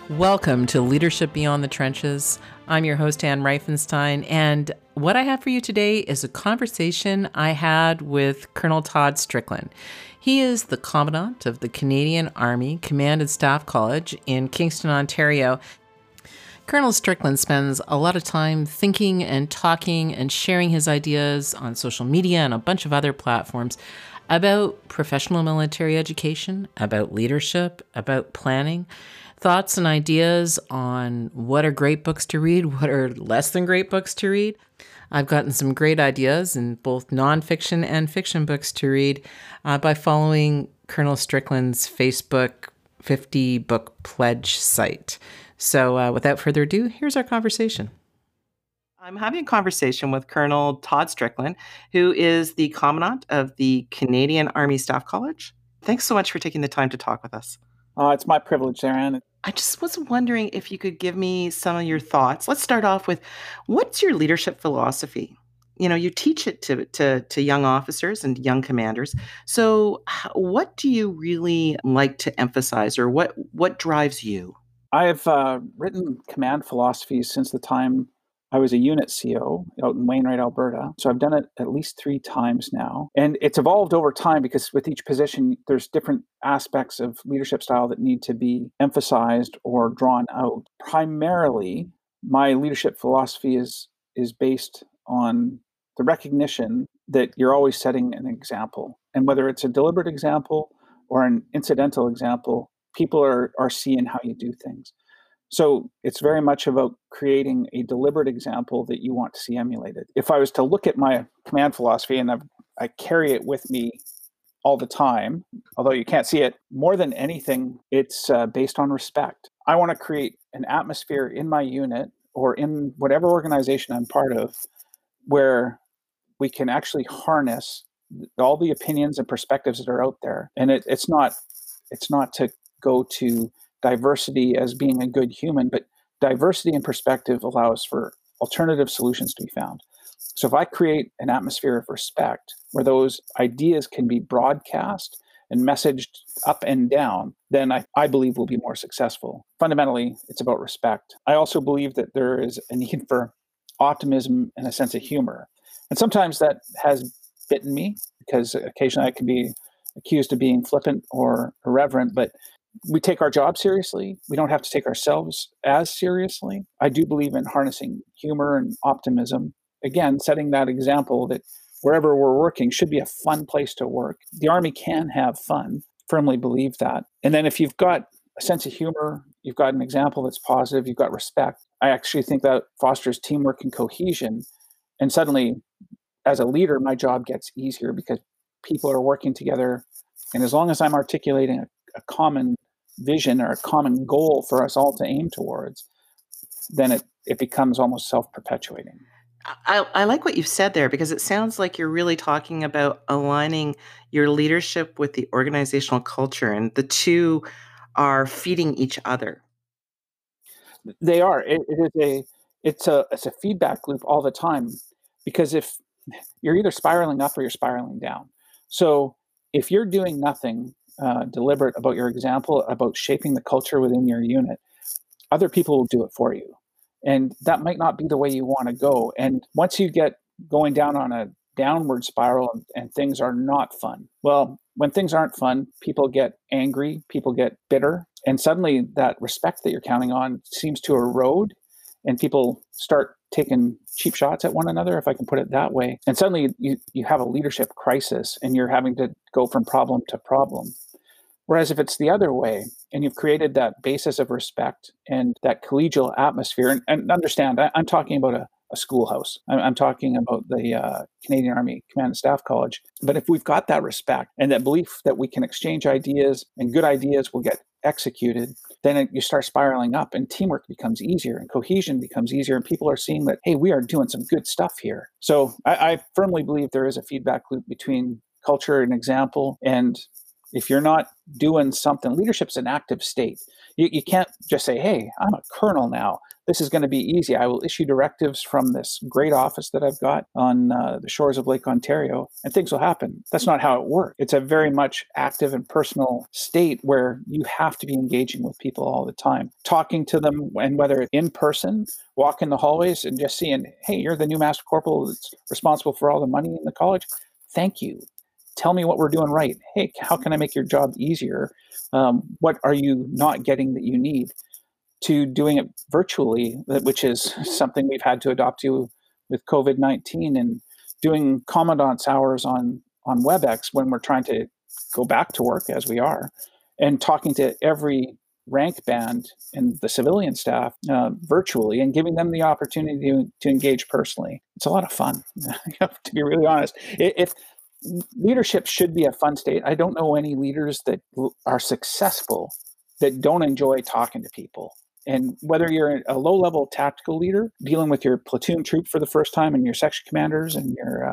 Welcome to Leadership Beyond the Trenches. I'm your host, Ann Reifenstein, and what I have for you today is a conversation I had with Colonel Todd Strickland. He is the Commandant of the Canadian Army Command and Staff College in Kingston, Ontario. Colonel Strickland spends a lot of time thinking and talking and sharing his ideas on social media and a bunch of other platforms about professional military education, about leadership, about planning, thoughts and ideas on what are great books to read, what are less than great books to read. I've gotten some great ideas in both nonfiction and fiction books to read by following Colonel Strickland's Facebook 50 book pledge site. So without further ado, here's our conversation. I'm having a conversation with Colonel Todd Strickland, who is the Commandant of the Canadian Army Staff College. Thanks so much for taking the time to talk with us. It's my privilege, Aaron. I just was wondering if you could give me some of your thoughts. Let's start off with, what's your leadership philosophy? You know, you teach it to young officers and young commanders. So what do you really like to emphasize, or what drives you? I've written command philosophies since the time I was a unit CO out in Wainwright, Alberta. So I've done it at least 3 times now. And it's evolved over time because with each position, there's different aspects of leadership style that need to be emphasized or drawn out. Primarily, my leadership philosophy is based on the recognition that you're always setting an example. And whether it's a deliberate example or an incidental example, people are seeing how you do things. So it's very much about creating a deliberate example that you want to see emulated. If I was to look at my command philosophy, and I carry it with me all the time, although you can't see it, more than anything, it's based on respect. I want to create an atmosphere in my unit or in whatever organization I'm part of where we can actually harness all the opinions and perspectives that are out there. And it's not to go to diversity as being a good human, but diversity in perspective allows for alternative solutions to be found. So if I create an atmosphere of respect where those ideas can be broadcast and messaged up and down, then I believe we'll be more successful. Fundamentally, it's about respect. I also believe that there is a need for optimism and a sense of humor. And sometimes that has bitten me because occasionally I can be accused of being flippant or irreverent, but we take our job seriously. We don't have to take ourselves as seriously. I do believe in harnessing humor and optimism. Again, setting that example that wherever we're working should be a fun place to work. The Army can have fun. Firmly believe that. And then if you've got a sense of humor, you've got an example that's positive, you've got respect, I actually think that fosters teamwork and cohesion. And suddenly, as a leader, my job gets easier because people are working together. And as long as I'm articulating a common vision or a common goal for us all to aim towards, then it becomes almost self-perpetuating. I like what you've said there, because it sounds like you're really talking about aligning your leadership with the organizational culture, and the two are feeding each other. They are. It's a feedback loop all the time, because if you're either spiraling up or you're spiraling down. So if you're doing nothing deliberate about your example, about shaping the culture within your unit, other people will do it for you. And that might not be the way you want to go. And once you get going down on a downward spiral and things are not fun, well, when things aren't fun, people get angry, people get bitter, and suddenly that respect that you're counting on seems to erode, and people start taking cheap shots at one another, if I can put it that way. And suddenly you have a leadership crisis and you're having to go from problem to problem. Whereas if it's the other way, and you've created that basis of respect and that collegial atmosphere, and understand, I'm talking about a schoolhouse. I'm talking about the Canadian Army Command and Staff College. But if we've got that respect and that belief that we can exchange ideas and good ideas will get executed, then you start spiraling up and teamwork becomes easier and cohesion becomes easier. And people are seeing that, hey, we are doing some good stuff here. So I firmly believe there is a feedback loop between culture and example. And if you're not doing something, leadership's an active state. You can't just say, hey, I'm a colonel now. this is going to be easy. I will issue directives from this great office that I've got on the shores of Lake Ontario, and things will happen. That's not how it works. It's a very much active and personal state where you have to be engaging with people all the time, talking to them, and whether in person, walk in the hallways and just seeing, hey, you're the new master corporal that's responsible for all the money in the college. Thank you. Tell me what we're doing right. Hey, how can I make your job easier? What are you not getting that you need? To doing it virtually, which is something we've had to adopt to with COVID-19, and doing commandant's hours on WebEx when we're trying to go back to work, as we are, and talking to every rank band and the civilian staff virtually, and giving them the opportunity to engage personally. It's a lot of fun, to be really honest. If leadership should be a fun state, I don't know any leaders that are successful that don't enjoy talking to people. And whether you're a low-level tactical leader dealing with your platoon troop for the first time, and your section commanders and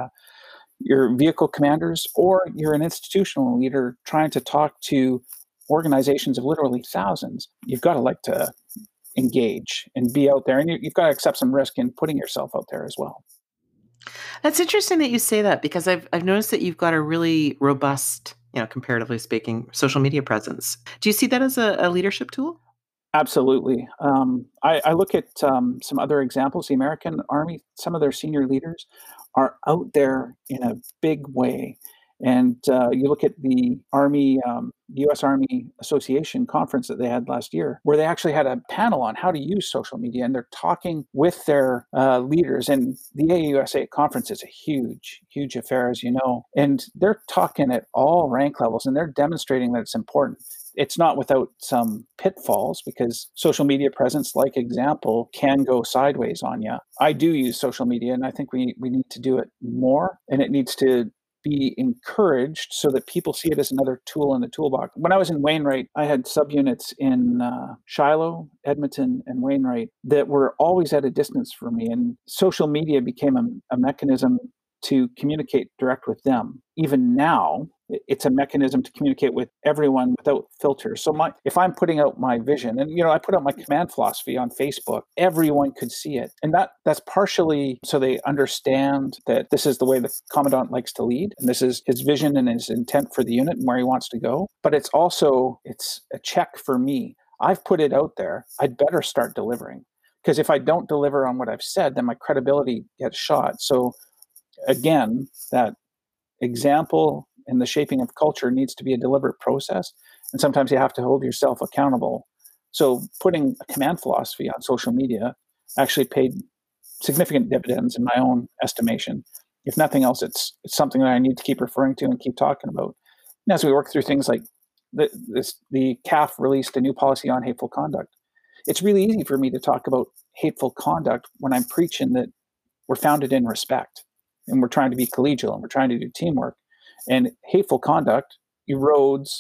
your vehicle commanders, or you're an institutional leader trying to talk to organizations of literally thousands, you've got to like to engage and be out there, and you've got to accept some risk in putting yourself out there as well. That's interesting that you say that, because I've noticed that you've got a really robust, comparatively speaking, social media presence. Do you see that as a leadership tool? Absolutely. I look at some other examples. The American Army, some of their senior leaders are out there in a big way. And you look at the U.S. Army Association conference that they had last year, where they actually had a panel on how to use social media, and they're talking with their leaders. And the AUSA conference is a huge, huge affair, as you know. And they're talking at all rank levels, and they're demonstrating that it's important. It's not without some pitfalls, because social media presence, like example, can go sideways on you. I do use social media, and I think we need to do it more, and it needs to be encouraged so that people see it as another tool in the toolbox. When I was in Wainwright, I had subunits in Shiloh, Edmonton, and Wainwright that were always at a distance from me, and social media became a mechanism to communicate direct with them. Even now, it's a mechanism to communicate with everyone without filters. So if I'm putting out my vision, and I put out my command philosophy on Facebook, everyone could see it. And that's partially so they understand that this is the way the commandant likes to lead, and this is his vision and his intent for the unit and where he wants to go. But it's a check for me. I've put it out there. I'd better start delivering. Because if I don't deliver on what I've said, then my credibility gets shot. So again, that example and the shaping of culture needs to be a deliberate process. And sometimes you have to hold yourself accountable. So putting a command philosophy on social media actually paid significant dividends in my own estimation. If nothing else, it's something that I need to keep referring to and keep talking about. And as we work through things like the CAF released a new policy on hateful conduct. It's really easy for me to talk about hateful conduct when I'm preaching that we're founded in respect, and we're trying to be collegial, and we're trying to do teamwork. And hateful conduct erodes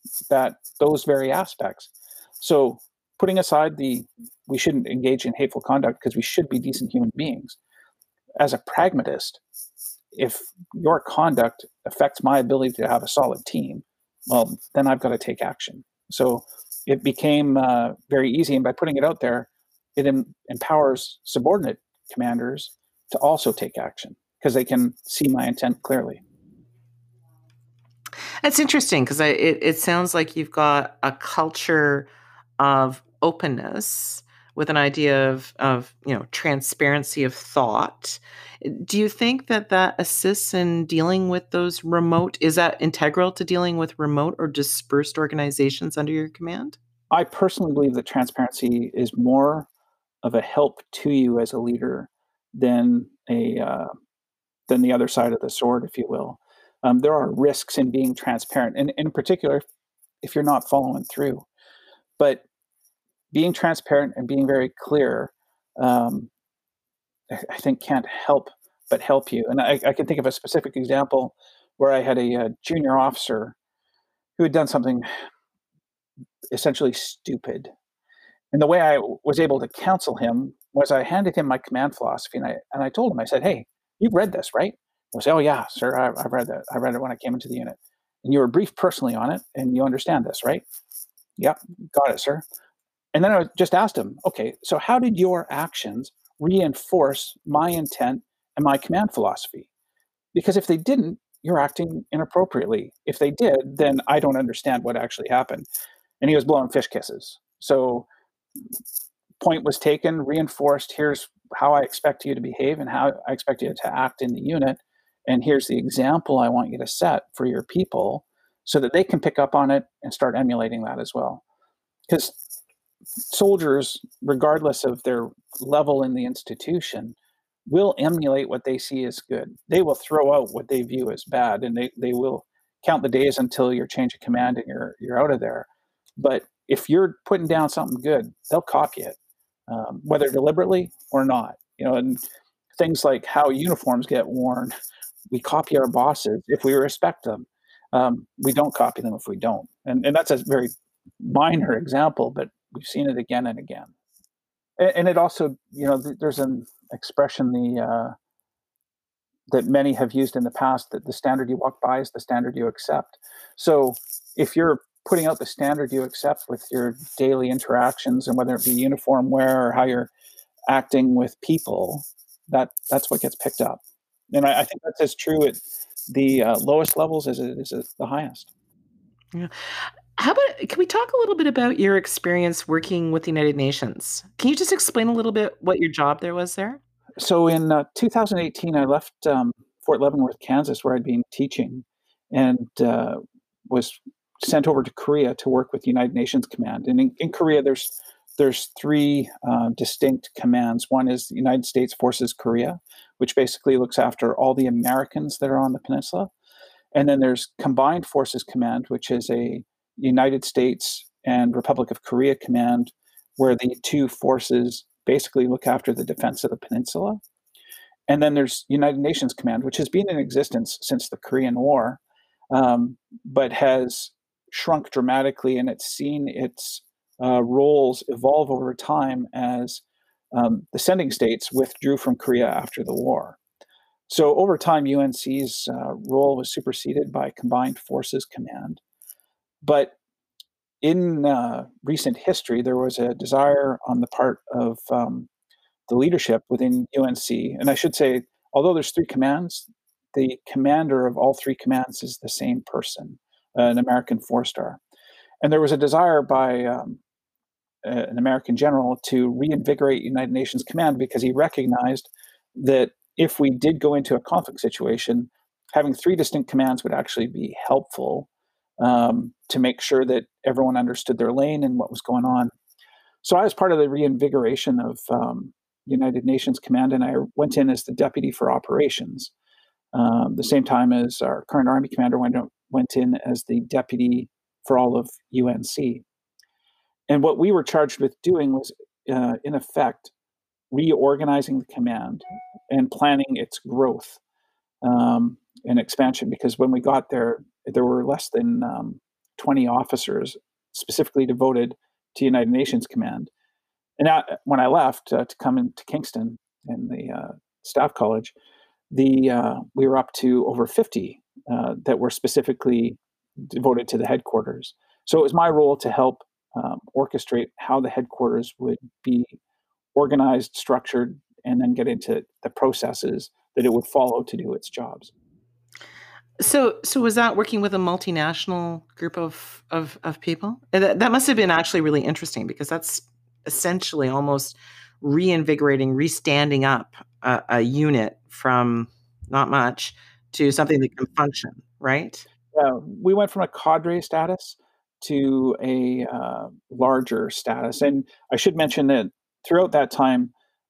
those very aspects. So putting aside we shouldn't engage in hateful conduct because we should be decent human beings. As a pragmatist, if your conduct affects my ability to have a solid team, well, then I've got to take action. So it became very easy. And by putting it out there, it empowers subordinate commanders to also take action because they can see my intent clearly. That's interesting because it sounds like you've got a culture of openness with an idea of transparency of thought. Do you think that assists in dealing with those remote? Is that integral to dealing with remote or dispersed organizations under your command? I personally believe that transparency is more of a help to you as a leader than the other side of the sword, if you will. There are risks in being transparent, and in particular, if you're not following through. But being transparent and being very clear, I think can't help but help you. And I can think of a specific example where I had a junior officer who had done something essentially stupid. And the way I was able to counsel him was I handed him my command philosophy, and I told him, I said, "Hey, you've read this, right?" I said, "Oh yeah, sir, I've read that. I read it when I came into the unit. And you were briefed personally on it, and you understand this, right?" "Yep, got it, sir." And then I just asked him, okay, so how did your actions reinforce my intent and my command philosophy? Because if they didn't, you're acting inappropriately. If they did, then I don't understand what actually happened. And he was blowing fish kisses. So point was taken, reinforced, here's how I expect you to behave and how I expect you to act in the unit. And here's the example I want you to set for your people so that they can pick up on it and start emulating that as well. Because soldiers, regardless of their level in the institution, will emulate what they see as good. They will throw out what they view as bad, and they will count the days until your change of command and you're out of there. But if you're putting down something good, they'll copy it, whether deliberately or not. And things like how uniforms get worn, we copy our bosses if we respect them. We don't copy them if we don't, and that's a very minor example, but we've seen it again and again. And it also, there's an expression that many have used in the past, that the standard you walk by is the standard you accept. So if you're putting out the standard you accept with your daily interactions, and whether it be uniform wear or how you're acting with people, that's what gets picked up. And I think that's as true at the lowest levels as it is at the highest. Yeah. How about, can we talk a little bit about your experience working with the United Nations? Can you just explain a little bit what your job there was there? So in 2018, I left Fort Leavenworth, Kansas, where I'd been teaching, and was sent over to Korea to work with United Nations Command. And in Korea, there's three distinct commands. One is the United States Forces Korea, which basically looks after all the Americans that are on the peninsula. And then there's Combined Forces Command, which is a United States and Republic of Korea command, where the two forces basically look after the defense of the peninsula. And then there's United Nations Command, which has been in existence since the Korean War, but has shrunk dramatically, and it's seen its roles evolve over time as the sending states withdrew from Korea after the war. So over time, UNC's role was superseded by Combined Forces Command. But in recent history, there was a desire on the part of the leadership within UNC, and I should say, although there's three commands, the commander of all three commands is the same person, an American four-star. And there was a desire by an American general to reinvigorate United Nations Command, because he recognized that if we did go into a conflict situation, having three distinct commands would actually be helpful to make sure that everyone understood their lane and what was going on. So I was part of the reinvigoration of United Nations Command, and I went in as the deputy for operations. The same time as our current Army commander went in as the deputy for all of UNC. And what we were charged with doing was, in effect, reorganizing the command and planning its growth and expansion. Because when we got there, there were less than 20 officers specifically devoted to United Nations Command. And when I left to come into Kingston in the Staff College, we were up to over 50 that were specifically devoted to the headquarters. So it was my role to help orchestrate how the headquarters would be organized, structured, and then get into the processes that it would follow to do its jobs. So was that working with a multinational group of people? That must have been actually really interesting, because that's essentially almost reinvigorating, restanding up a unit from not much to something that can function, right? We went from a cadre status to a larger status. And I should mention that throughout that time,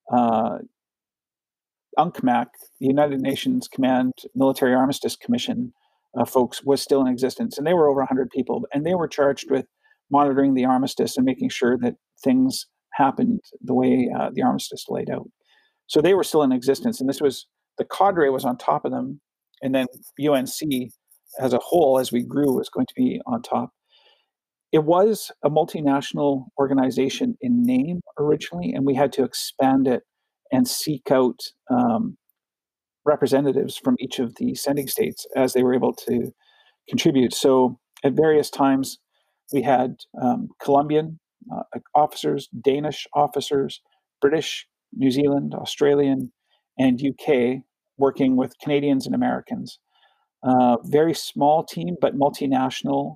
UNCMAC, the United Nations Command Military Armistice Commission folks, was still in existence. And they were over 100 people. And they were charged with monitoring the armistice and making sure that things happened the way the armistice laid out. So they were still in existence. And the cadre was on top of them. And then UNC as a whole, as we grew, was going to be on top. It was a multinational organization in name originally, and we had to expand it and seek out representatives from each of the sending states as they were able to contribute. So at various times, we had Colombian officers, Danish officers, British, New Zealand, Australian, and UK, working with Canadians and Americans. Very small team, but multinational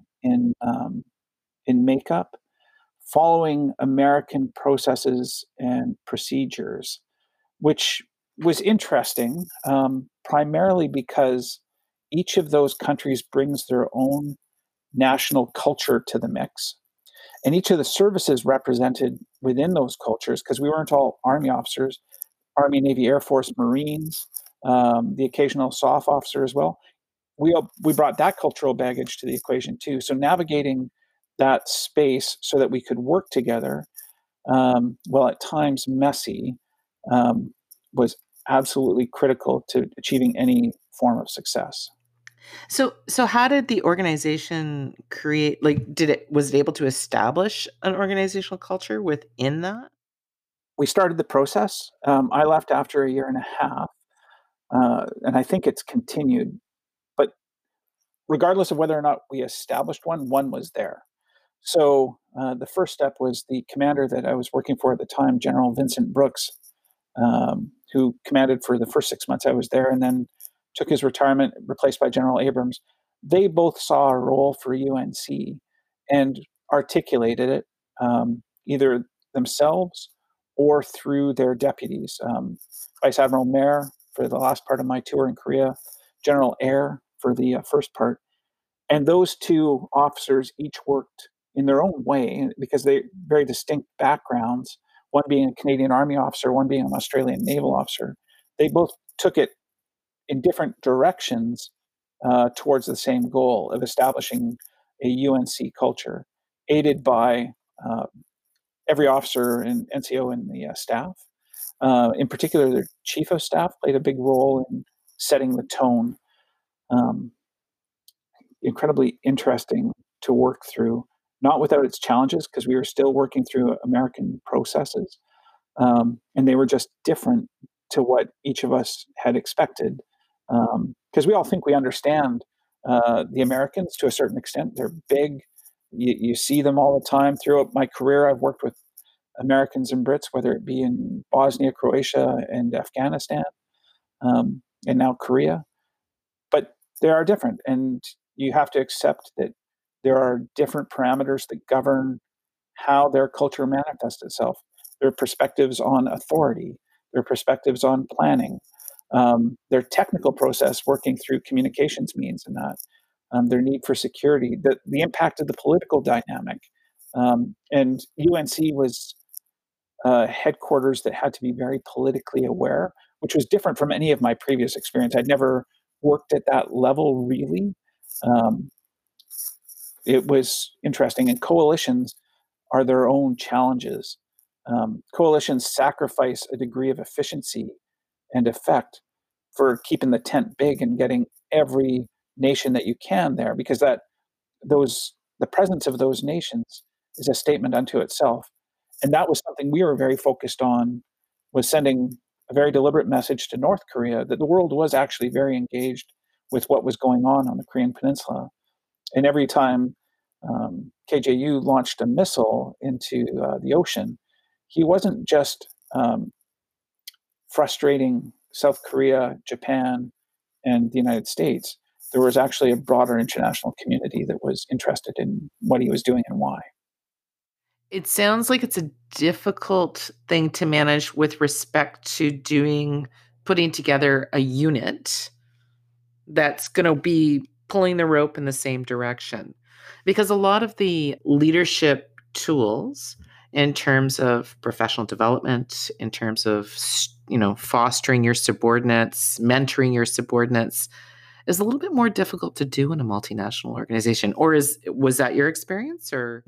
in makeup, following American processes and procedures, which was interesting, primarily because each of those countries brings their own national culture to the mix. And each of the services represented within those cultures, because we weren't all Army officers, Army, Navy, Air Force, Marines, the occasional SOF officer as well. We brought that cultural baggage to the equation too. So navigating that space so that we could work together, while at times messy, was absolutely critical to achieving any form of success. So how did the organization create, like, was it able to establish an organizational culture within that? We started the process. I left after a year and a half, and I think it's continued. But regardless of whether or not we established one was there. So the first step was the commander that I was working for at the time, General Vincent Brooks, who commanded for the first 6 months I was there and then took his retirement, replaced by General Abrams. They both saw a role for UNC and articulated it, either themselves or through their deputies. Vice Admiral Mayer for the last part of my tour in Korea, General Ayer for the first part. And those two officers each worked in their own way because they very distinct backgrounds, one being a Canadian Army officer, one being an Australian naval officer. They both took it in different directions towards the same goal of establishing a UNC culture, aided by every officer and NCO and the staff. In particular, their chief of staff played a big role in setting the tone. Um, Incredibly interesting to work through, not without its challenges, because we were still working through American processes, and they were just different to what each of us had expected. Because we all think we understand the Americans to a certain extent. They're big. You see them all the time. Throughout my career, I've worked with Americans and Brits, whether it be in Bosnia, Croatia, and Afghanistan, and now Korea. But they are different, and you have to accept that there are different parameters that govern how their culture manifests itself. Their perspectives on authority, their perspectives on planning, their technical process working through communications means and that, their need for security, the impact of the political dynamic. And UNC was headquarters that had to be very politically aware, which was different from any of my previous experience. I'd never worked at that level really. Um, it was interesting, and coalitions are their own challenges. Coalitions sacrifice a degree of efficiency and effect for keeping the tent big and getting every nation that you can there, because the presence of those nations is a statement unto itself. And that was something we were very focused on, was sending a very deliberate message to North Korea that the world was actually very engaged with what was going on the Korean Peninsula. And every time KJU launched a missile into the ocean, he wasn't just frustrating South Korea, Japan, and the United States. There was actually a broader international community that was interested in what he was doing and why. It sounds like it's a difficult thing to manage with respect to putting together a unit that's going to be pulling the rope in the same direction. Because a lot of the leadership tools in terms of professional development, in terms of, fostering your subordinates, mentoring your subordinates, is a little bit more difficult to do in a multinational organization. Or was that your experience, or?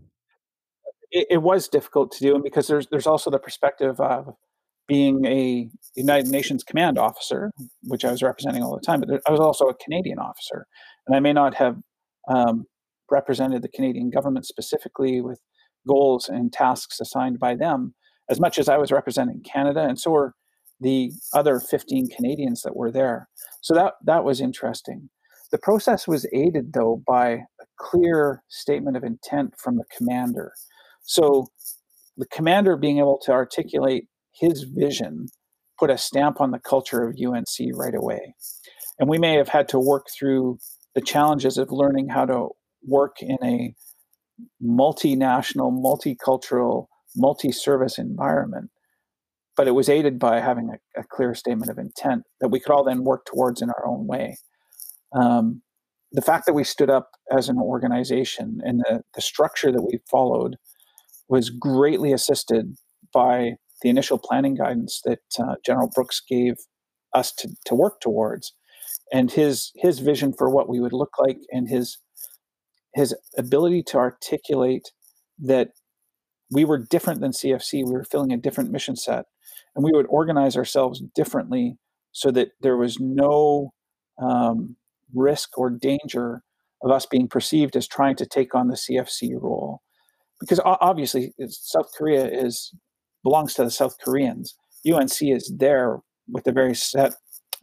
It was difficult to do, and because there's also the perspective of being a United Nations command officer, which I was representing all the time, but I was also a Canadian officer, and I may not have represented the Canadian government specifically with goals and tasks assigned by them as much as I was representing Canada, and so were the other 15 Canadians that were there. So that was interesting. The process was aided, though, by a clear statement of intent from the commander. So the commander being able to articulate his vision put a stamp on the culture of UNC right away. And we may have had to work through the challenges of learning how to work in a multinational, multicultural, multi-service environment, but it was aided by having a clear statement of intent that we could all then work towards in our own way. The fact that we stood up as an organization and the structure that we followed was greatly assisted by the initial planning guidance that General Brooks gave us to work towards, and his vision for what we would look like, and his ability to articulate that we were different than CFC. We were filling a different mission set, and we would organize ourselves differently so that there was no risk or danger of us being perceived as trying to take on the CFC role. Because obviously, South Korea belongs to the South Koreans. UNC is there with a very set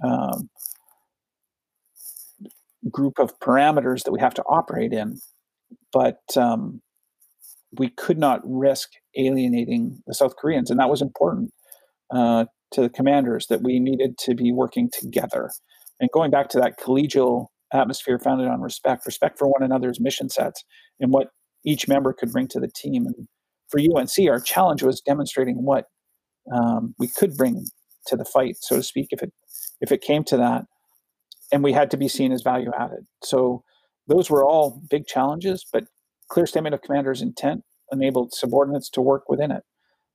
group of parameters that we have to operate in, but we could not risk alienating the South Koreans, and that was important to the commanders, that we needed to be working together. And going back to that collegial atmosphere founded on respect for one another's mission sets and what each member could bring to the team. And for UNC, our challenge was demonstrating what we could bring to the fight, so to speak, if it came to that. And we had to be seen as value added. So those were all big challenges, but clear statement of commander's intent enabled subordinates to work within it.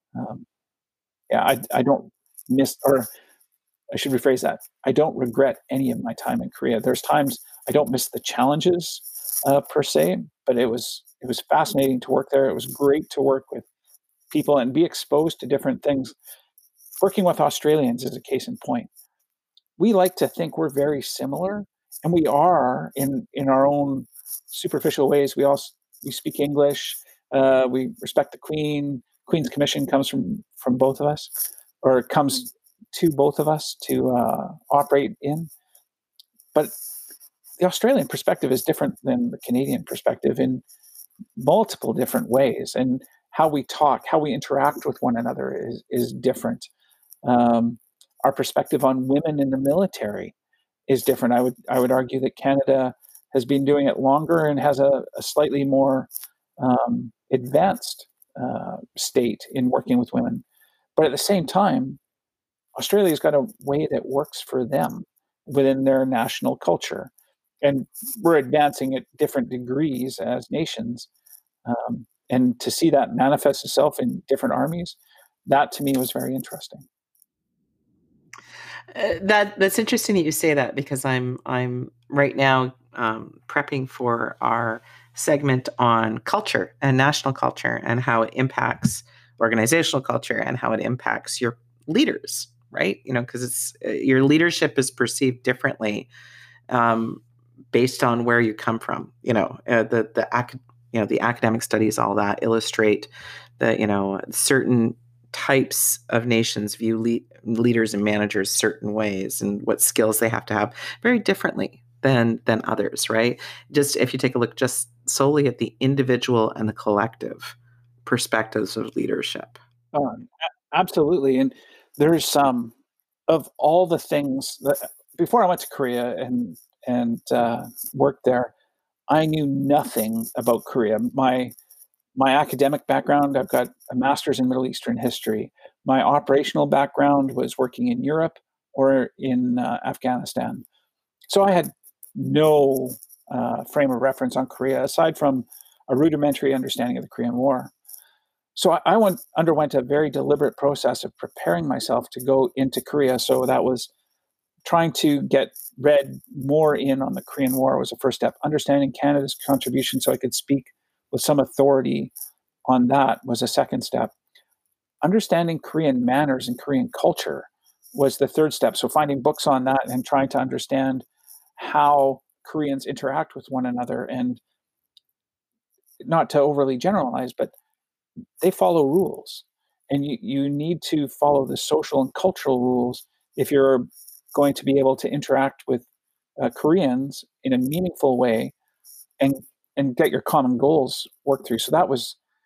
I don't miss, or I should rephrase that. I don't regret any of my time in Korea. There's times I don't miss the challenges per se, but it was fascinating to work there. It was great to work with people and be exposed to different things. Working with Australians is a case in point. We like to think we're very similar, and we are in our own superficial ways. We speak English. We respect the Queen. Queen's Commission comes from both of us, or it comes to both of us to operate in. But the Australian perspective is different than the Canadian perspective in multiple different ways, and how we talk, how we interact with one another is different. Our perspective on women in the military is different. I would argue that Canada has been doing it longer and has a slightly more advanced state in working with women. But at the same time, Australia's got a way that works for them within their national culture. And we're advancing at different degrees as nations. And to see that manifest itself in different armies, that to me was very interesting. That's interesting that you say that, because I'm right now prepping for our segment on culture and national culture and how it impacts organizational culture and how it impacts your leaders, right? Because it's your leadership is perceived differently based on where you come from. The academic studies, all that illustrate that certain types of nations view leaders and managers certain ways, and what skills they have to have very differently than others, right? Just if you take a look just solely at the individual and the collective perspectives of leadership. Absolutely. And there's some of all the things that before I went to Korea and worked there, I knew nothing about Korea. My academic background, I've got a master's in Middle Eastern history. My operational background was working in Europe or in Afghanistan. So I had no frame of reference on Korea aside from a rudimentary understanding of the Korean War. So I underwent a very deliberate process of preparing myself to go into Korea. So that was trying to get read more in on the Korean War was the first step. Understanding Canada's contribution so I could speak with some authority on that was a second step. Understanding Korean manners and Korean culture was the third step. So finding books on that and trying to understand how Koreans interact with one another, and not to overly generalize, but they follow rules. And you need to follow the social and cultural rules if you're going to be able to interact with Koreans in a meaningful way and get your common goals worked through. So that was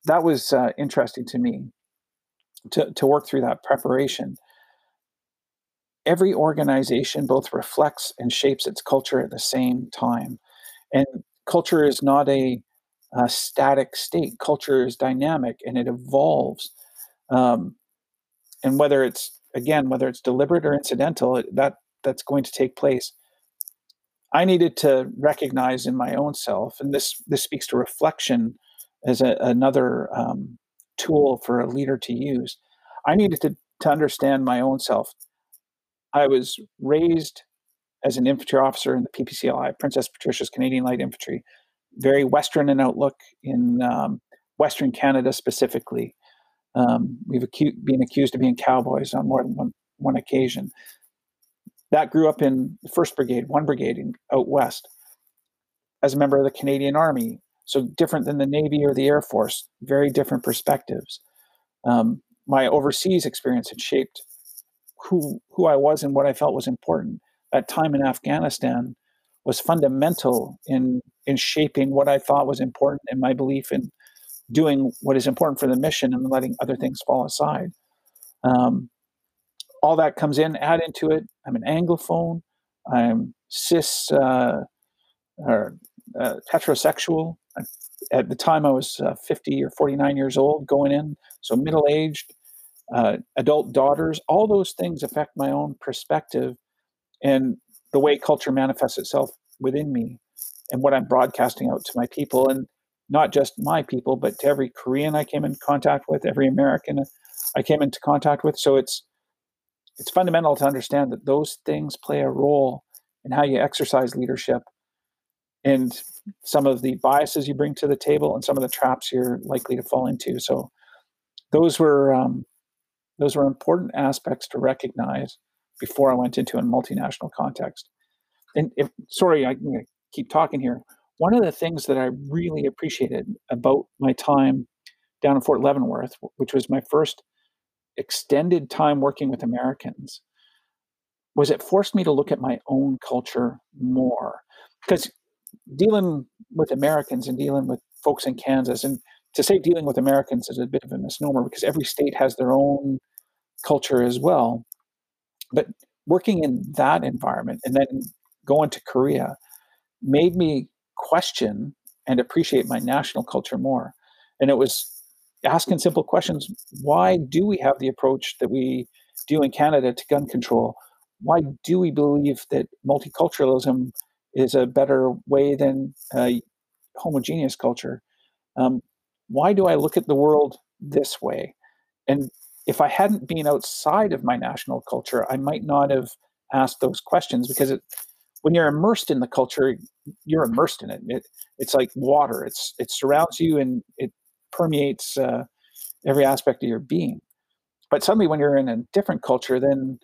that was interesting to me to work through that preparation. Every organization both reflects and shapes its culture at the same time. And culture is not a static state. Culture is dynamic and it evolves. Um, and whether it's deliberate or incidental, that's going to take place. I needed to recognize in my own self, and this speaks to reflection as another tool for a leader to use. I needed to understand my own self. I was raised as an infantry officer in the PPCLI, Princess Patricia's Canadian Light Infantry, very Western in outlook in Western Canada specifically. We've been accused of being cowboys on more than one occasion. That grew up in the 1st Brigade, 1 Brigade out west, as a member of the Canadian Army. So different than the Navy or the Air Force, very different perspectives. My overseas experience had shaped who I was and what I felt was important. That time in Afghanistan was fundamental in shaping what I thought was important and my belief in doing what is important for the mission and letting other things fall aside. All that comes in, add into it. I'm an Anglophone. I'm cis or heterosexual. At the time, I was 50 or 49 years old going in, so middle-aged, adult daughters. All those things affect my own perspective and the way culture manifests itself within me and what I'm broadcasting out to my people. And not just my people, but to every Korean I came in contact with, every American I came into contact with. So it's fundamental to understand that those things play a role in how you exercise leadership and some of the biases you bring to the table and some of the traps you're likely to fall into. So those were important aspects to recognize before I went into a multinational context. And I'm going to keep talking here. One of the things that I really appreciated about my time down in Fort Leavenworth, which was my first extended time working with Americans, was it forced me to look at my own culture more. Because dealing with Americans and dealing with folks in Kansas, and to say dealing with Americans is a bit of a misnomer because every state has their own culture as well. But working in that environment and then going to Korea made me question and appreciate my national culture more. And it was asking simple questions. Why do we have the approach that we do in Canada to gun control? Why do we believe that multiculturalism is a better way than a homogeneous culture? Why do I look at the world this way? And if I hadn't been outside of my national culture, I might not have asked those questions because when you're immersed in the culture, you're immersed in it. It's like water. It surrounds you and it permeates every aspect of your being. But suddenly when you're in a different culture, then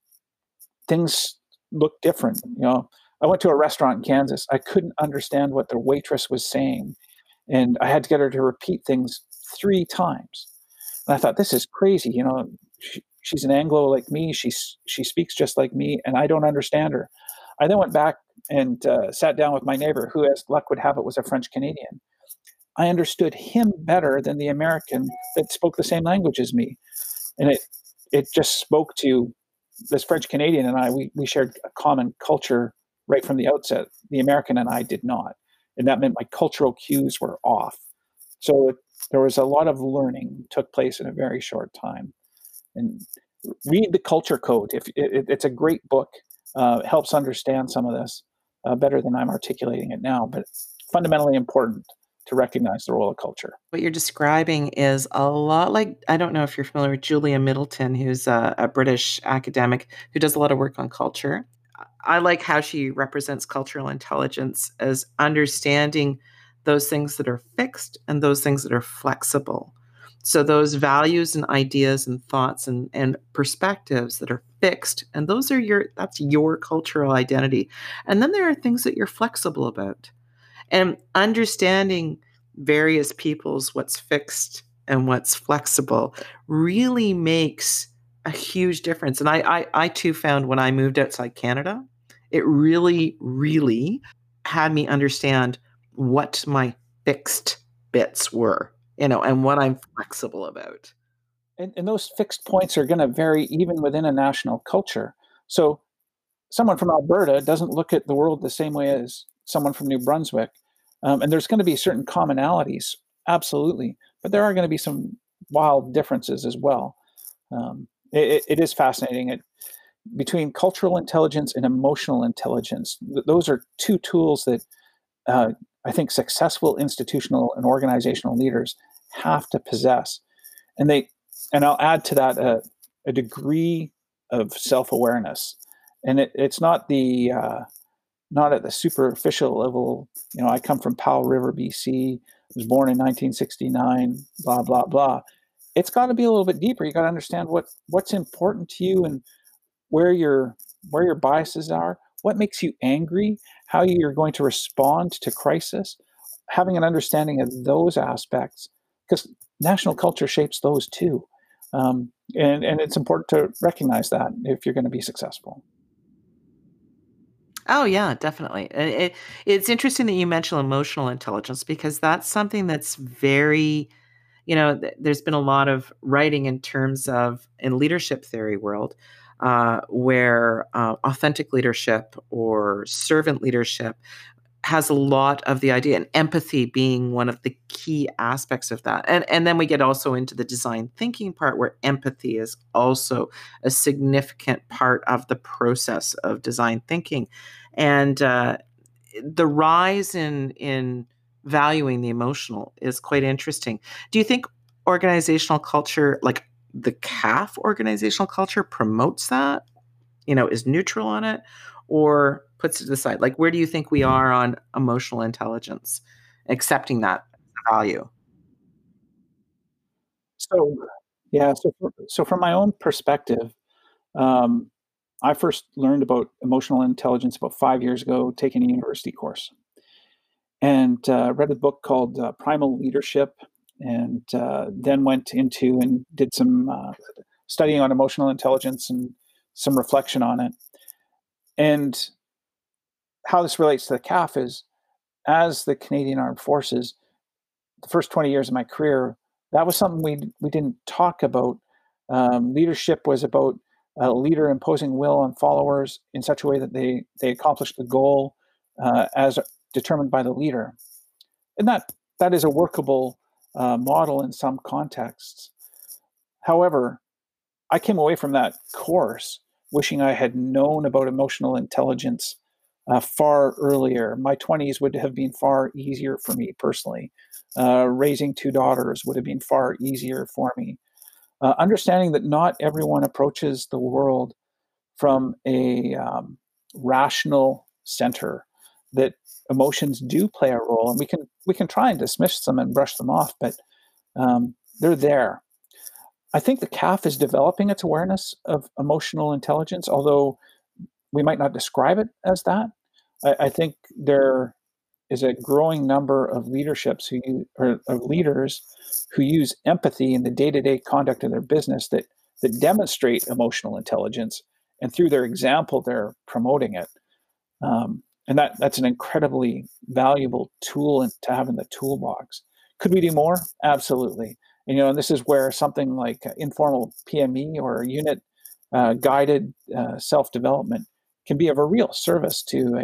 things look different. I went to a restaurant in Kansas. I couldn't understand what the waitress was saying. And I had to get her to repeat things 3 times. And I thought, this is crazy. She's an Anglo like me. She speaks just like me, and I don't understand her. I then went back and sat down with my neighbor, who, as luck would have it, was a French Canadian. I understood him better than the American that spoke the same language as me. And it just spoke to this French Canadian and I. We shared a common culture right from the outset. The American and I did not. And that meant my cultural cues were off. So there was a lot of learning took place in a very short time. And read the Culture Code. It's a great book. It helps understand some of this better than I'm articulating it now, but it's fundamentally important to recognize the role of culture. What you're describing is a lot like, I don't know if you're familiar with Julia Middleton, who's a British academic who does a lot of work on culture. I like how she represents cultural intelligence as understanding those things that are fixed and those things that are flexible. So those values and ideas and thoughts and perspectives that are fixed, and that's your cultural identity. And then there are things that you're flexible about. And understanding various people's what's fixed and what's flexible really makes a huge difference. And I too found when I moved outside Canada, it really, really had me understand what my fixed bits were and what I'm flexible about. And those fixed points are going to vary even within a national culture. So someone from Alberta doesn't look at the world the same way as someone from New Brunswick. And there's going to be certain commonalities, absolutely, but there are going to be some wild differences as well. It is fascinating. Between cultural intelligence and emotional intelligence, those are two tools that I think successful institutional and organizational leaders have to possess. And and I'll add to that a degree of self-awareness. And it's not not at the superficial level. I come from Powell River, BC. Was born in 1969. Blah blah blah. It's got to be a little bit deeper. You got to understand what's important to you and where your biases are, what makes you angry, how you're going to respond to crisis, having an understanding of those aspects, because national culture shapes those too. And it's important to recognize that if you're going to be successful. Oh yeah, definitely. It's interesting that you mention emotional intelligence because that's something that's very, there's been a lot of writing in terms of in leadership theory world, where authentic leadership or servant leadership has a lot of the idea, and empathy being one of the key aspects of that. And then we get also into the design thinking part where empathy is also a significant part of the process of design thinking. And the rise in valuing the emotional is quite interesting. Do you think organizational culture, like the CAF organizational culture, promotes that, is neutral on it, or puts it to the side? Like, where do you think we are on emotional intelligence, accepting that value? So, yeah, so from my own perspective, um, I first learned about emotional intelligence about 5 years ago, taking a university course, and read a book called Primal Leadership, and then went into and did some studying on emotional intelligence and some reflection on it. And how this relates to the CAF is, as the Canadian Armed Forces, the first 20 years of my career, that was something we didn't talk about. Leadership was about a leader imposing will on followers in such a way that they accomplish the goal as determined by the leader, and that is a workable model in some contexts. However, I came away from that course wishing I had known about emotional intelligence far earlier. My 20s would have been far easier for me personally. Raising two daughters would have been far easier for me. Understanding that not everyone approaches the world from a rational center, that emotions do play a role, and we can try and dismiss them and brush them off, but they're there. I think the CAF is developing its awareness of emotional intelligence, although we might not describe it as that. I think there is a growing number of or of leaders who use empathy in the day-to-day conduct of their business that demonstrate emotional intelligence, and through their example, they're promoting it. And that's an incredibly valuable tool to have in the toolbox. Could we do more? Absolutely. And this is where something like informal PME or unit guided self-development can be of a real service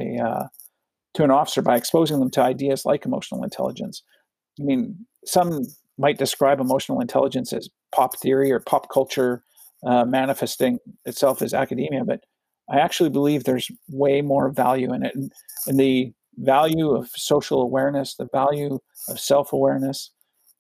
to an officer by exposing them to ideas like emotional intelligence. I mean, some might describe emotional intelligence as pop theory or pop culture manifesting itself as academia, but I actually believe there's way more value in it. And the value of social awareness, the value of self-awareness,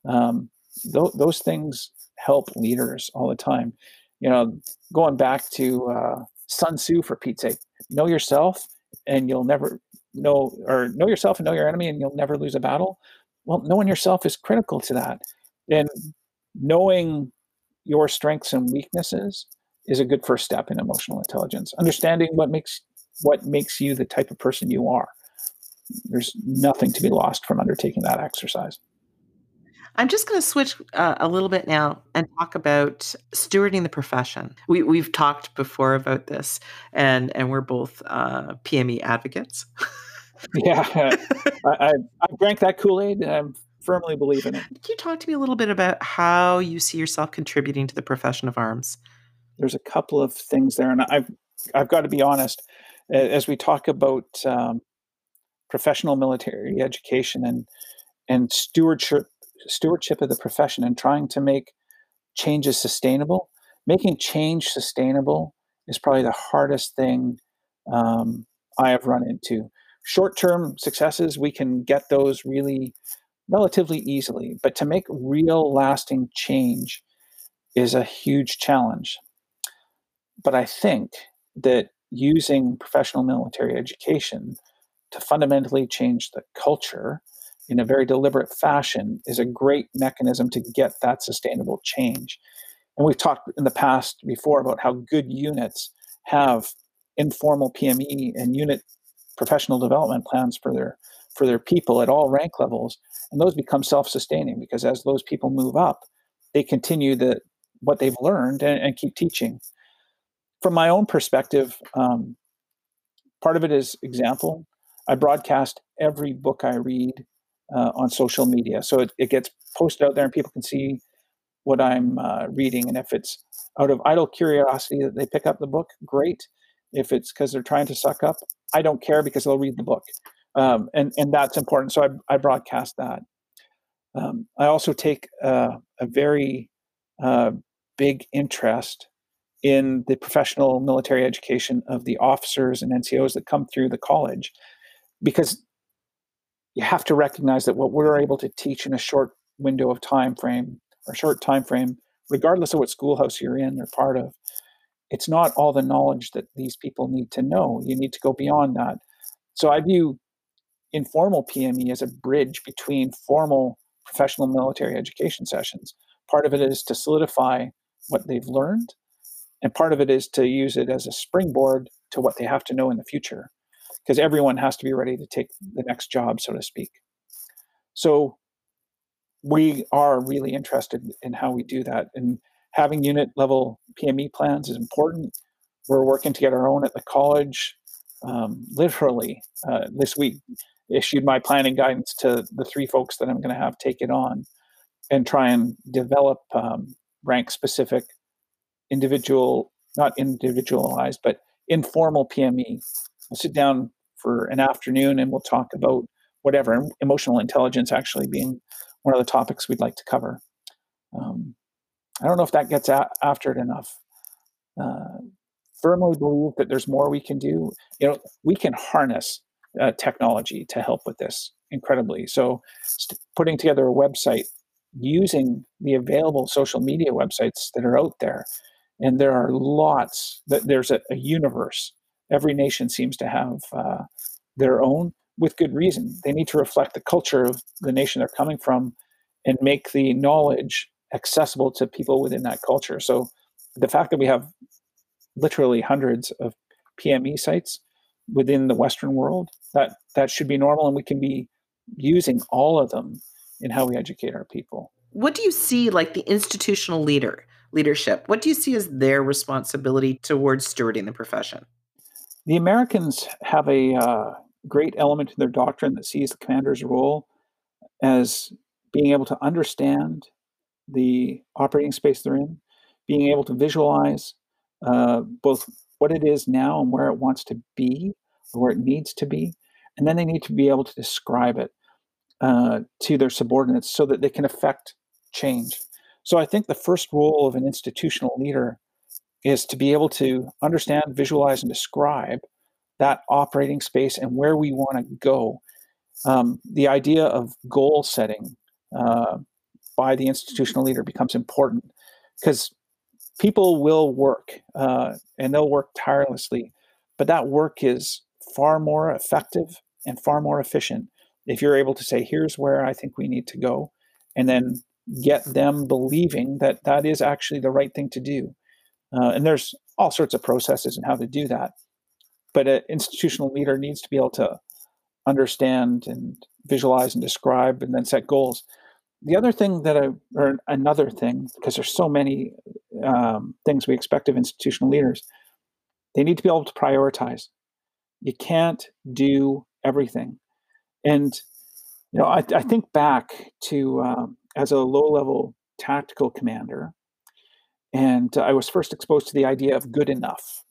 those things help leaders all the time. Going back to Sun Tzu, for Pete's sake, know yourself and you'll never know yourself and know your enemy and you'll never lose a battle. Well, knowing yourself is critical to that. And knowing your strengths and weaknesses is a good first step in emotional intelligence. Understanding what makes you the type of person you are. There's nothing to be lost from undertaking that exercise. I'm just going to switch a little bit now and talk about stewarding the profession. We've talked before about this, and we're both PME advocates. Yeah, I drank that Kool-Aid. I'm firmly believe in it. Can you talk to me a little bit about how you see yourself contributing to the profession of arms? There's a couple of things there, and I've got to be honest. As we talk about professional military education and stewardship of the profession, and trying to make changes sustainable. Making change sustainable is probably the hardest thing I have run into. Short-term successes, we can get those really relatively easily, but to make real lasting change is a huge challenge. But I think that using professional military education to fundamentally change the culture in a very deliberate fashion is a great mechanism to get that sustainable change. And we've talked in the past before about how good units have informal PME and unit professional development plans for their people at all rank levels, and those become self-sustaining because as those people move up, they continue what they've learned and keep teaching. From my own perspective, part of it is example. I broadcast every book I read on social media, so it gets posted out there and people can see what I'm reading. And if it's out of idle curiosity that they pick up the book, great. If it's because they're trying to suck up, I don't care because they'll read the book. And that's important. So I broadcast that. I also take a very big interest in the professional military education of the officers and NCOs that come through the college, because you have to recognize that what we're able to teach in a short window of time frame or short time frame, regardless of what schoolhouse you're in or part of, it's not all the knowledge that these people need to know. You need to go beyond that. So I view informal PME as a bridge between formal professional military education sessions. Part of it is to solidify what they've learned, and part of it is to use it as a springboard to what they have to know in the future, because everyone has to be ready to take the next job, so to speak. So we are really interested in how we do that. And having unit level PME plans is important. We're working to get our own at the college. Literally, this week, issued my planning guidance to the 3 folks that I'm going to have take it on and try and develop rank specific, not individualized, but informal PME. We'll sit down for an afternoon and we'll talk about whatever, emotional intelligence actually being one of the topics we'd like to cover. I don't know if that gets after it enough. Firmly believe that there's more we can do. We can harness technology to help with this incredibly. So putting together a website using the available social media websites that are out there, and there are lots, there's a universe. Every nation seems to have their own, with good reason. They need to reflect the culture of the nation they're coming from and make the knowledge accessible to people within that culture. So the fact that we have literally hundreds of PME sites within the Western world, that should be normal, and we can be using all of them in how we educate our people. What do you see like the institutional leadership? What do you see as their responsibility towards stewarding the profession? The Americans have a great element in their doctrine that sees the commander's role as being able to understand the operating space they're in, being able to visualize both what it is now and where it wants to be, or where it needs to be, and then they need to be able to describe it to their subordinates so that they can affect change. So I think the first role of an institutional leader is to be able to understand, visualize, and describe that operating space and where we want to go. The idea of goal setting by the institutional leader becomes important, because people will work and they'll work tirelessly, but that work is far more effective and far more efficient if you're able to say, here's where I think we need to go, and then get them believing that that is actually the right thing to do. And there's all sorts of processes in how to do that. But an institutional leader needs to be able to understand and visualize and describe and then set goals. The other thing another thing, because there's so many things we expect of institutional leaders, they need to be able to prioritize. You can't do everything. And I think back to as a low-level tactical commander, and I was first exposed to the idea of good enough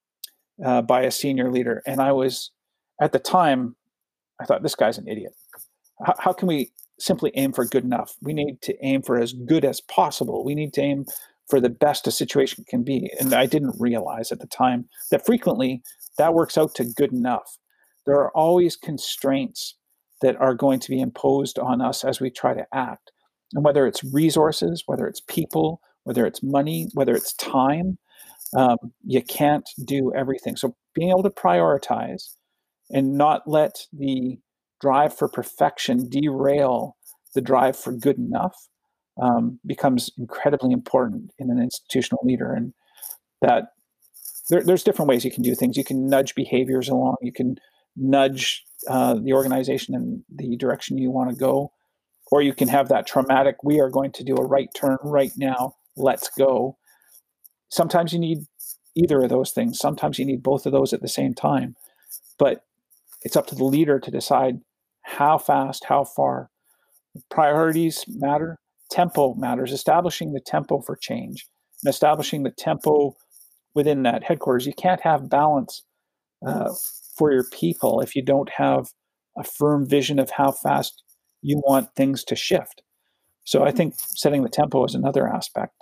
by a senior leader. And at the time, I thought, this guy's an idiot. How can we simply aim for good enough? We need to aim for as good as possible. We need to aim for the best a situation can be. And I didn't realize at the time that frequently that works out to good enough. There are always constraints that are going to be imposed on us as we try to act. And whether it's resources, whether it's people, whether it's money, whether it's time, you can't do everything. So being able to prioritize and not let the drive for perfection derail the drive for good enough becomes incredibly important in an institutional leader. And that there's different ways you can do things. You can nudge behaviors along. You can nudge the organization in the direction you want to go, or you can have that traumatic, we are going to do a right turn right now, let's go. Sometimes you need either of those things. Sometimes you need both of those at the same time. But it's up to the leader to decide how fast, how far. Priorities matter. Tempo matters. Establishing the tempo for change and establishing the tempo within that headquarters. You can't have balance for your people if you don't have a firm vision of how fast you want things to shift. So I think setting the tempo is another aspect.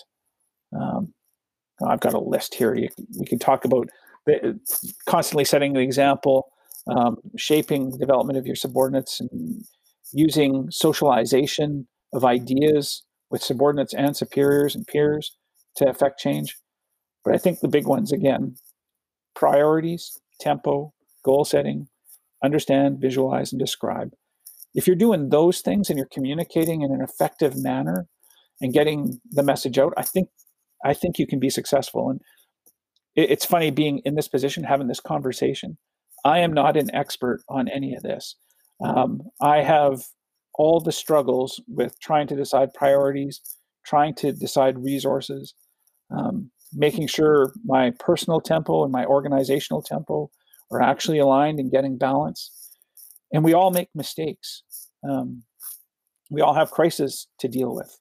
I've got a list here. We can talk about constantly setting the example, shaping the development of your subordinates, and using socialization of ideas with subordinates and superiors and peers to affect change. But I think the big ones, again, priorities, tempo, goal setting, understand, visualize, and describe. If you're doing those things and you're communicating in an effective manner and getting the message out, I think you can be successful. And it's funny being in this position, having this conversation. I am not an expert on any of this. I have all the struggles with trying to decide priorities, trying to decide resources, making sure my personal tempo and my organizational tempo are actually aligned and getting balance. And we all make mistakes. We all have crises to deal with.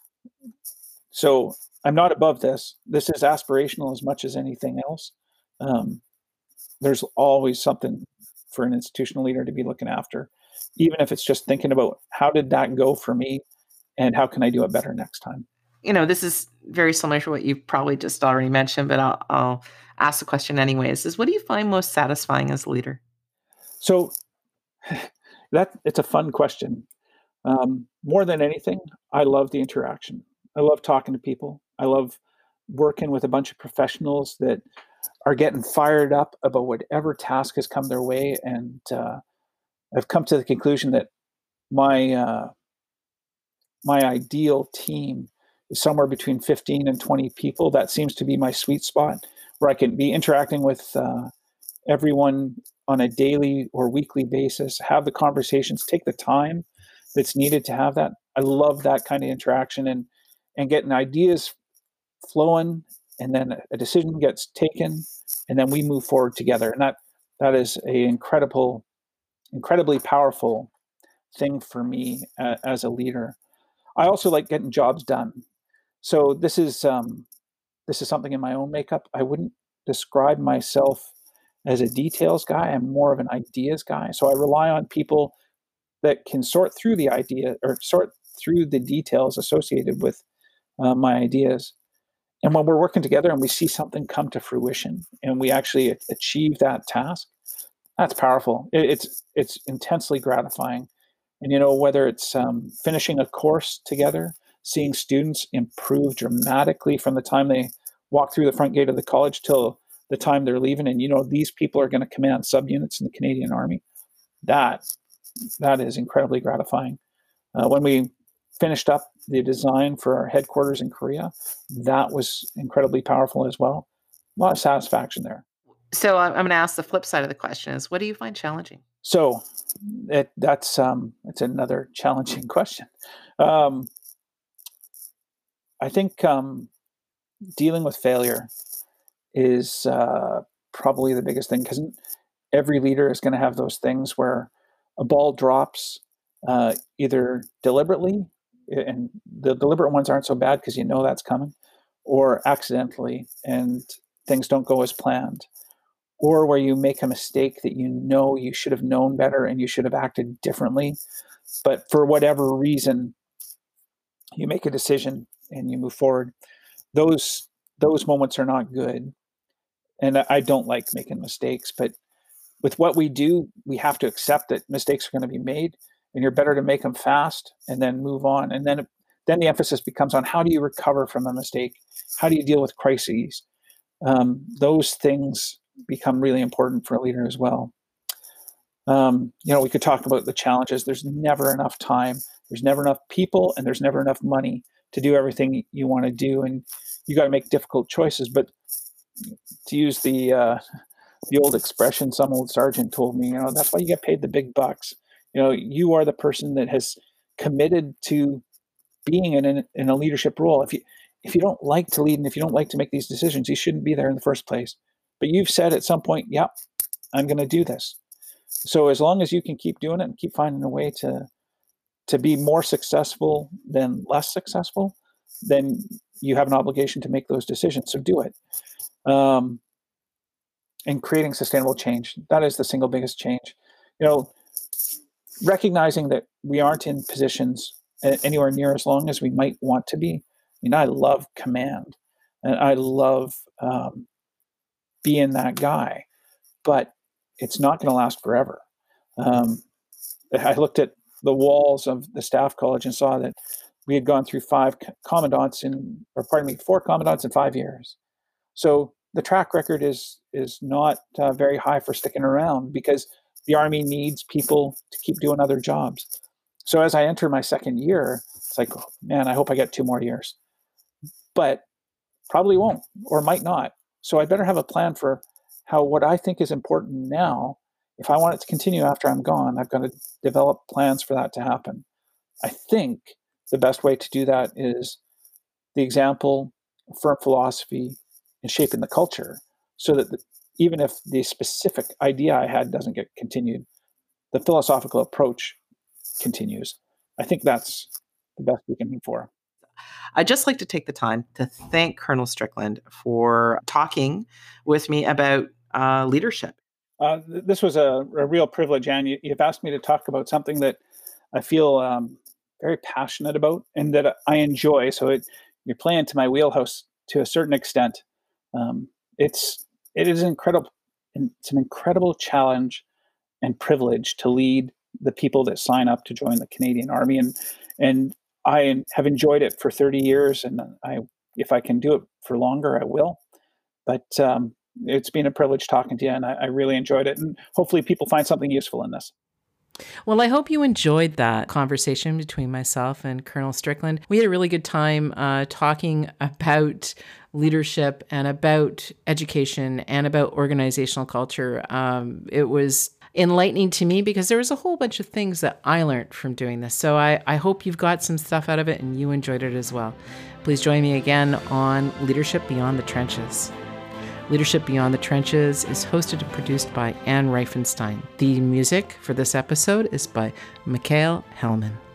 So I'm not above this. This is aspirational as much as anything else. There's always something for an institutional leader to be looking after, even if it's just thinking about how did that go for me and how can I do it better next time? This is very similar to what you've probably just already mentioned, but I'll ask the question anyways, is what do you find most satisfying as a leader? So it's a fun question. More than anything, I love the interaction. I love talking to people. I love working with a bunch of professionals that are getting fired up about whatever task has come their way. And I've come to the conclusion that my ideal team is somewhere between 15 and 20 people. That seems to be my sweet spot, where I can be interacting with everyone on a daily or weekly basis, have the conversations, take the time that's needed to have that. I love that kind of interaction and getting ideas flowing, and then a decision gets taken, and then we move forward together. And that is a incredibly powerful thing for me as a leader. I also like getting jobs done. So this is something in my own makeup. I wouldn't describe myself as a details guy. I'm more of an ideas guy. So I rely on people that can sort through the idea or sort through the details associated with my ideas. And when we're working together and we see something come to fruition and we actually achieve that task, that's powerful. It's intensely gratifying. And whether it's finishing a course together, seeing students improve dramatically from the time they walk through the front gate of the college till the time they're leaving, and these people are going to command subunits in the Canadian Army. That is incredibly gratifying. When we finished up the design for our headquarters in Korea, that was incredibly powerful as well. A lot of satisfaction there. So I'm going to ask the flip side of the question is, what do you find challenging? So that's another challenging question. I think dealing with failure is probably the biggest thing, because every leader is going to have those things where a ball drops either deliberately, and the deliberate ones aren't so bad because you know that's coming, or accidentally and things don't go as planned, or where you make a mistake that you know you should have known better and you should have acted differently, but for whatever reason, you make a decision and you move forward. Those moments are not good, and I don't like making mistakes. But with what we do, we have to accept that mistakes are going to be made, and you're better to make them fast and then move on. And then the emphasis becomes on how do you recover from a mistake? How do you deal with crises? Those things become really important for a leader as well. We could talk about the challenges. There's never enough time. There's never enough people, and there's never enough money to do everything you want to do. And you got to make difficult choices. But to use the old expression some old sergeant told me, that's why you get paid the big bucks. You are the person that has committed to being in a leadership role. If you don't like to lead and if you don't like to make these decisions, you shouldn't be there in the first place. But you've said at some point, yep, I'm going to do this. So as long as you can keep doing it and keep finding a way to be more successful than less successful, then you have an obligation to make those decisions. So do it. And creating sustainable change, that is the single biggest change. Recognizing that we aren't in positions anywhere near as long as we might want to be. I love command, and I love being that guy, but it's not going to last forever. I looked at the walls of the staff college and saw that we had gone through 4 commandants in 5 years. So the track record is not very high for sticking around, because the Army needs people to keep doing other jobs. So as I enter my second year, it's like, oh, man, I hope I get 2 more years. But probably won't, or might not. So I better have a plan for what I think is important now. If I want it to continue after I'm gone, I've got to develop plans for that to happen. I think the best way to do that is the example, firm philosophy, and shaping the culture, so that even if the specific idea I had doesn't get continued, the philosophical approach continues. I think that's the best we can aim for. I'd just like to take the time to thank Colonel Strickland for talking with me about leadership. This was a real privilege, Anne. You've asked me to talk about something that I feel very passionate about and that I enjoy. So you're playing to my wheelhouse to a certain extent. It is incredible. It's an incredible challenge and privilege to lead the people that sign up to join the Canadian Army, and I have enjoyed it for 30 years, and if I can do it for longer, I will. But it's been a privilege talking to you, and I really enjoyed it, and hopefully people find something useful in this. Well, I hope you enjoyed that conversation between myself and Colonel Strickland. We had a really good time talking about leadership and about education and about organizational culture. It was enlightening to me because there was a whole bunch of things that I learned from doing this. So I hope you've got some stuff out of it and you enjoyed it as well. Please join me again on Leadership Beyond the Trenches. Leadership Beyond the Trenches is hosted and produced by Anne Reifenstein. The music for this episode is by Mikhail Hellman.